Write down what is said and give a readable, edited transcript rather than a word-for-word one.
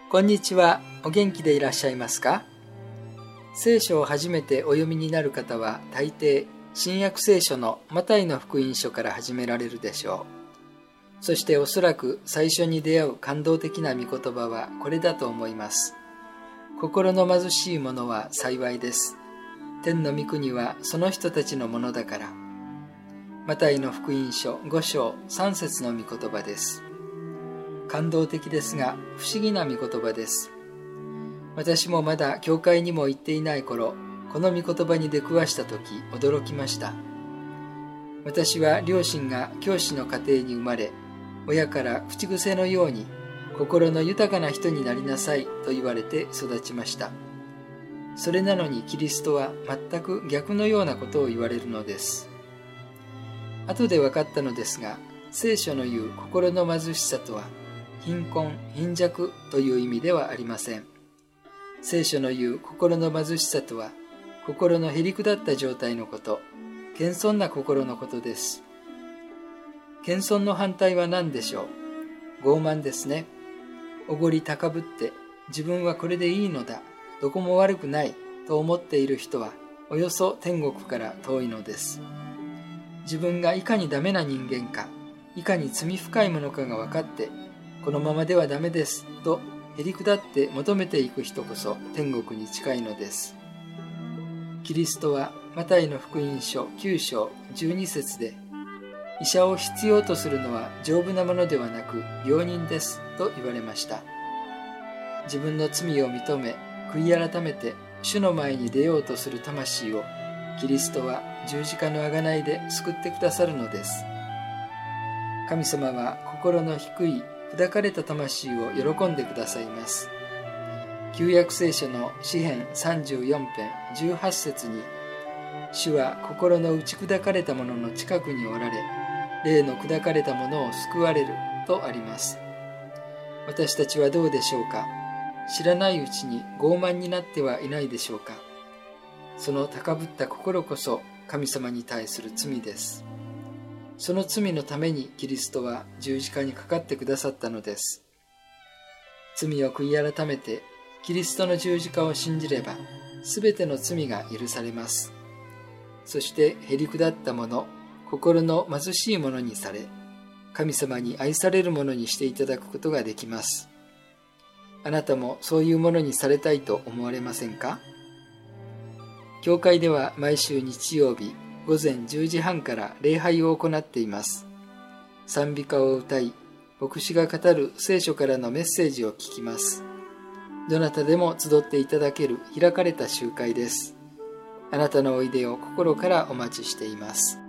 こんにちは。お元気でいらっしゃいますか？聖書を初めてお読みになる方は大抵新約聖書のマタイの福音書から始められるでしょう。そしておそらく最初に出会う感動的な御言葉はこれだと思います。心の貧しい者は幸いです。天の御国はその人たちのものだから。マタイの福音書5章3節の御言葉です。感動的ですが不思議な御言葉です。私もまだ教会にも行っていない頃、この御言葉に出くわした時驚きました。私は両親が教師の家庭に生まれ、親から口癖のように心の豊かな人になりなさいと言われて育ちました。それなのにキリストは全く逆のようなことを言われるのです。後で分かったのですが、聖書の言う心の貧しさとは貧困・貧弱という意味ではありません。聖書の言う心の貧しさとは心のへりくだった状態のこと、謙遜な心のことです。謙遜の反対は何でしょう？傲慢ですね。おごり高ぶって自分はこれでいいのだ、どこも悪くないと思っている人はおよそ天国から遠いのです。自分がいかにダメな人間か、いかに罪深いものかが分かって、このままではダメですとへりくだって求めていく人こそ天国に近いのです。キリストはマタイの福音書9章12節で、医者を必要とするのは丈夫なものではなく病人ですと言われました。自分の罪を認め悔い改めて主の前に出ようとする魂をキリストは十字架の贖いで救ってくださるのです。神様は心の低い砕かれた魂を喜んでくださいます。旧約聖書の詩編34編18節に、主は心の打ち砕かれた者の近くにおられ、霊の砕かれた者を救われるとあります。私たちはどうでしょうか？知らないうちに傲慢になってはいないでしょうか？その高ぶった心こそ神様に対する罪です。その罪のためにキリストは十字架にかかってくださったのです。罪を悔い改めてキリストの十字架を信じれば、すべての罪が許されます。そしてへりくだった者、心の貧しい者にされ、神様に愛される者にしていただくことができます。あなたもそういうものにされたいと思われませんか？教会では毎週日曜日、午前10時半から礼拝を行っています。賛美歌を歌い、牧師が語る聖書からのメッセージを聞きます。どなたでも集っていただける開かれた集会です。あなたのおいでを心からお待ちしています。